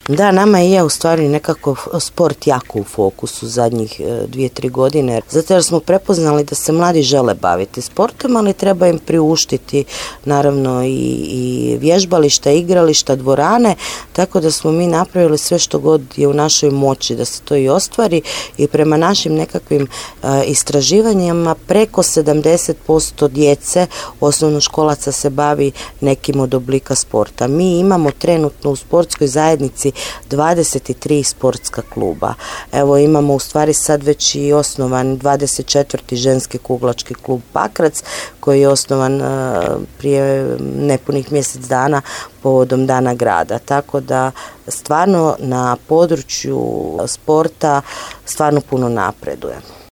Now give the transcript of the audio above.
Da, nama je u stvari nekako sport jako u fokusu zadnjih 2-3 godine, zato jer smo prepoznali da se mladi žele baviti sportom, ali treba im priuštiti naravno i vježbališta, igrališta, dvorane, tako da smo mi napravili sve što god je u našoj moći da se to i ostvari i prema našim nekakvim istraživanjima preko 70% djece osnovnoškolaca se bavi nekim od oblika sporta. Mi imamo trenutno u sportskoj zajednici 23 sportska kluba. Evo imamo u stvari sad već i osnovan 24. ženski kuglački klub Pakrac koji je osnovan prije nepunih mjesec dana povodom Dana grada. Tako da stvarno na području sporta stvarno puno napredujemo.